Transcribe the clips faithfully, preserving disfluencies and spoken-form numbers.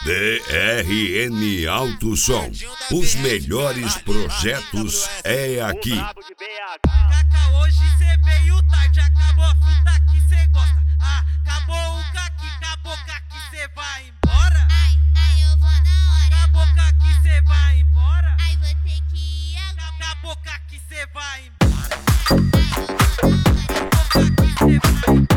D R N Alto Som. Os melhores projetos é aqui. Cacá, hoje cê veio tarde, acabou a fruta que cê gosta. Ah, acabou o caqui, acabou o caqui, cê vai embora? Ai, ai, eu vou na hora. Acabou o caqui, cê vai embora? Ai, vou ter que ir agora. Acabou o caqui, cê vai embora? Acabou o caqui, cê vai embora?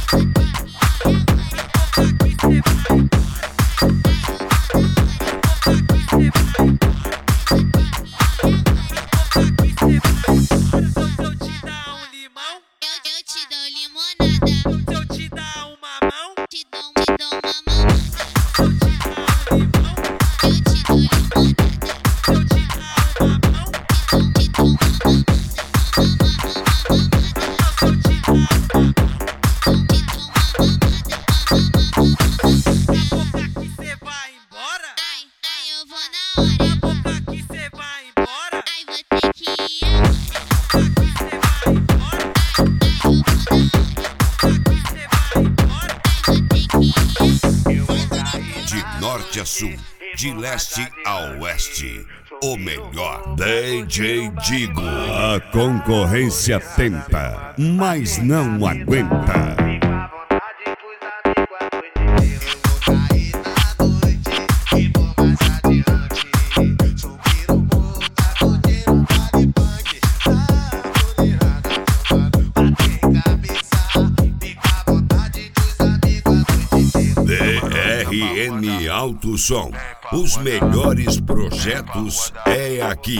De norte a sul, de leste a oeste, o melhor. D J Digo. A concorrência tenta, mas não aguenta. D R N Alto Som. Os melhores projetos é aqui.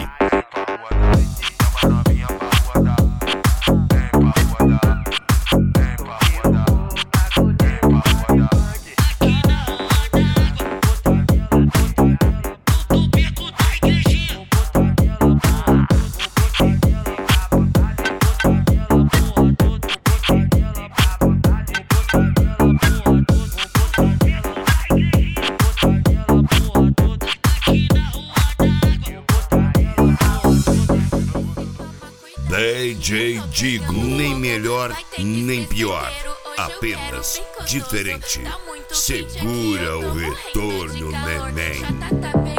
D J Digo, nem melhor nem pior, apenas diferente. Segura o retorno, neném.